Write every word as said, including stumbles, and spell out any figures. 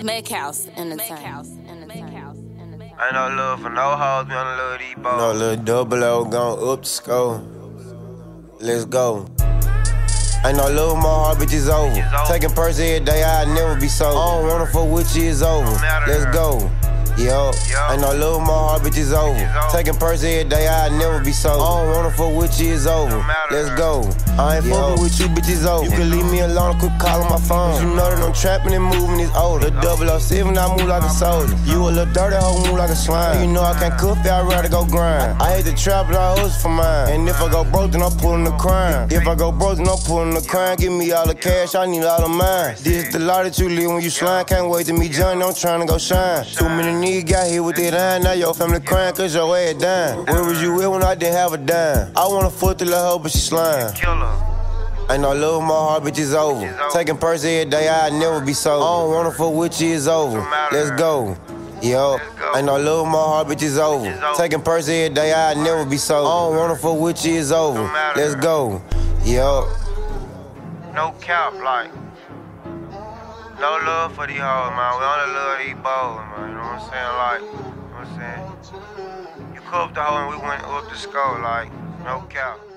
Make house in the house in the house. Ain't no love for no hoes, we only love these boys. No little double O gone up the score. Let's go. Ain't no love, my heart, bitch, is over. Taking purse every day, I'll never be sober. I don't wanna fuck with you, it's over. Let's go. Yo, ain't no love, my heart, bitch, is over. Taking purse every day, I'll never be sober. I don't wanna fuck with you, it's over. Let's go. I ain't fucking with you, bitch, it's over. You can leave me alone, quit calling my phone. You know that I'm trapping and moving, it's older. double oh seven, I move like a soldier. You a little dirty hoe, move like a slime. You know I can't cook it, I'd rather go grind. I hate the trap, but I hustle for mine. And if I go broke, then I'm pulling the crime. If I go broke, then I'm pulling the crime. Give me all the cash, I need all of mine. This the law that you live when you slime. Can't wait to meet Johnny, I'm trying to go shine. Too many niggas got here with that iron. Now your family crying cause your ass dying. Where was you at when I didn't have a dime? I wanna fuck the little hoe, but she slime. Ain't no love, my heart, bitch, is over. Taking purse every day, I'll never be sober. I don't wanna fuck with you, it's over. Let's go. Yo, ain't no love, my heart, bitch, is over. Taking purse every day, I'll never be sober. I don't wanna fuck with you, it's over. Let's go. Yo. No cap, like. No love for these hoes, man. We only love these boys, man. You know what I'm saying? Like, you know what I'm saying? You cooked the hoe and we went up the score, like, no cap.